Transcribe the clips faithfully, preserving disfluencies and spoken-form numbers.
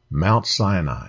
Mount Sinai.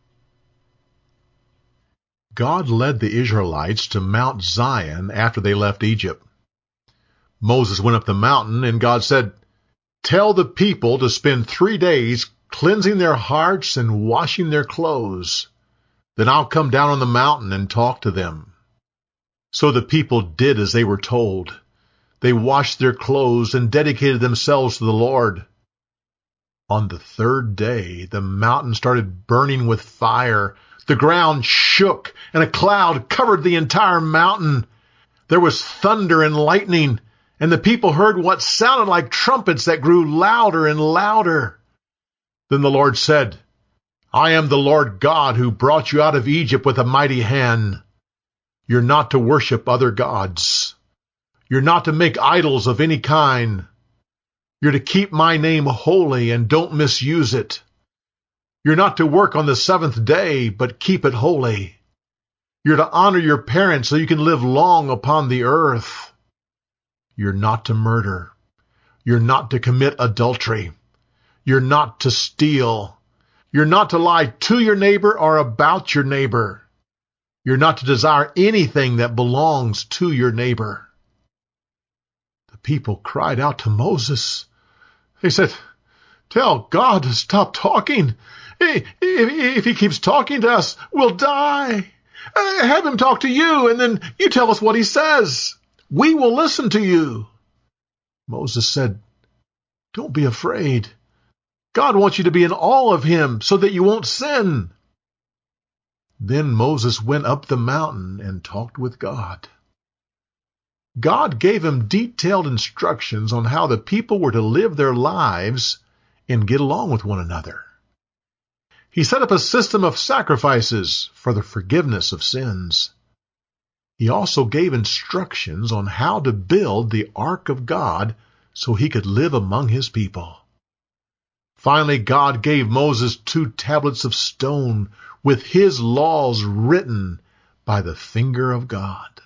God led the Israelites to Mount Zion after they left Egypt. Moses went up the mountain, and God said, "Tell the people to spend three days cleansing their hearts and washing their clothes. Then I'll come down on the mountain and talk to them." So the people did as they were told. They washed their clothes and dedicated themselves to the Lord. On the third day, the mountain started burning with fire. The ground shook, and a cloud covered the entire mountain. There was thunder and lightning, and the people heard what sounded like trumpets that grew louder and louder. Then the Lord said, "I am the Lord God who brought you out of Egypt with a mighty hand. You're not to worship other gods. You're not to make idols of any kind. You're to keep my name holy and don't misuse it. You're not to work on the seventh day, but keep it holy. You're to honor your parents so you can live long upon the earth. You're not to murder. You're not to commit adultery. You're not to steal. You're not to lie to your neighbor or about your neighbor. You're not to desire anything that belongs to your neighbor." The people cried out to Moses. They said, "Tell God to stop talking. If, if he keeps talking to us, we'll die. Have him talk to you, and then you tell us what he says. We will listen to you." Moses said, "Don't be afraid. God wants you to be in awe of him so that you won't sin." Then Moses went up the mountain and talked with God. God gave him detailed instructions on how the people were to live their lives and get along with one another. He set up a system of sacrifices for the forgiveness of sins. He also gave instructions on how to build the ark of God so he could live among his people. Finally, God gave Moses two tablets of stone with his laws written by the finger of God.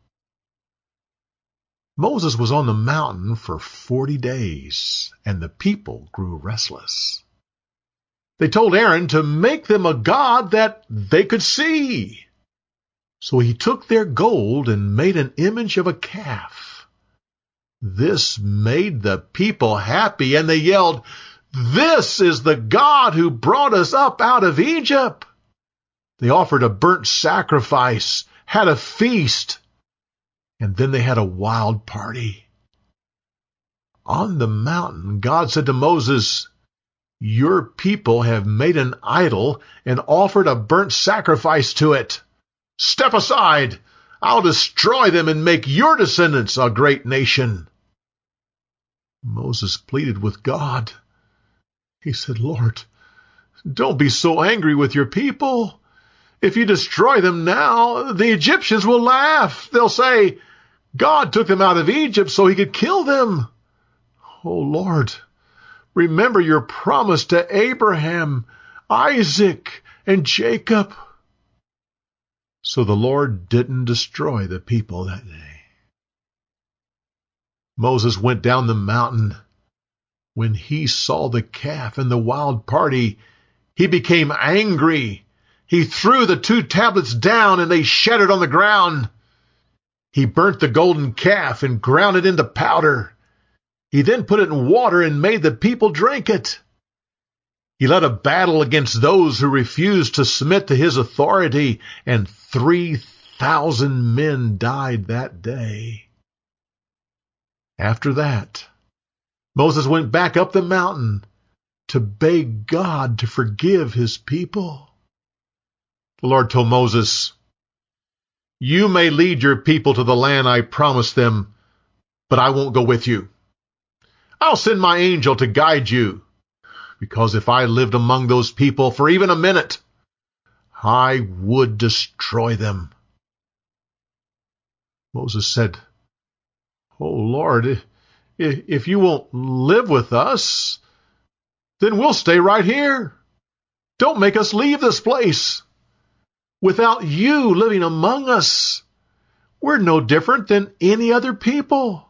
Moses was on the mountain for forty days, and the people grew restless. They told Aaron to make them a god that they could see. So he took their gold and made an image of a calf. This made the people happy, and they yelled, "This is the God who brought us up out of Egypt." They offered a burnt sacrifice, had a feast, and then they had a wild party. On the mountain, God said to Moses, "Your people have made an idol and offered a burnt sacrifice to it. Step aside. I'll destroy them and make your descendants a great nation." Moses pleaded with God. He said, "Lord, don't be so angry with your people. If you destroy them now, the Egyptians will laugh. They'll say, 'God took them out of Egypt so he could kill them.' Oh, Lord, remember your promise to Abraham, Isaac, and Jacob." So the Lord didn't destroy the people that day. Moses went down the mountain. When he saw the calf and the wild party, he became angry. He threw the two tablets down, and they shattered on the ground. He burnt the golden calf and ground it into powder. He then put it in water and made the people drink it. He led a battle against those who refused to submit to his authority, and three thousand men died that day. After that, Moses went back up the mountain to beg God to forgive his people. The Lord told Moses, "You may lead your people to the land I promised them, but I won't go with you. I'll send my angel to guide you, because if I lived among those people for even a minute, I would destroy them." Moses said, "Oh Lord, if you won't live with us, then we'll stay right here. Don't make us leave this place. Without you living among us, we're no different than any other people."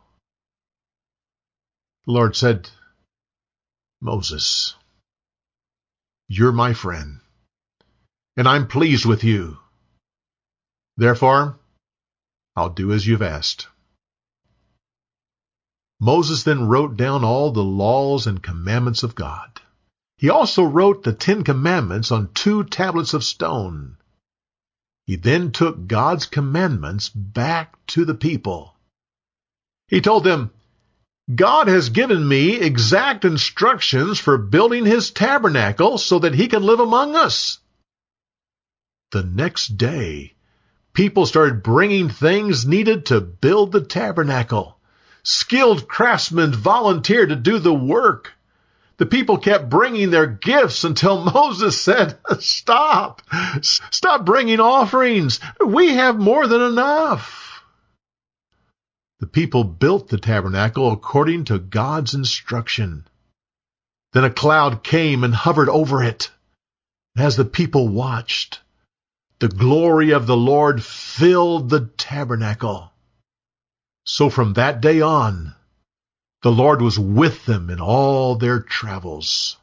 The Lord said, "Moses, you're my friend, and I'm pleased with you. Therefore, I'll do as you've asked." Moses then wrote down all the laws and commandments of God. He also wrote the Ten Commandments on two tablets of stone. He then took God's commandments back to the people. He told them, "God has given me exact instructions for building his tabernacle so that he can live among us." The next day, people started bringing things needed to build the tabernacle. Skilled craftsmen volunteered to do the work. The people kept bringing their gifts until Moses said, "Stop! Stop bringing offerings. We have more than enough." The people built the tabernacle according to God's instruction. Then a cloud came and hovered over it. As the people watched, the glory of the Lord filled the tabernacle. So from that day on, the Lord was with them in all their travels.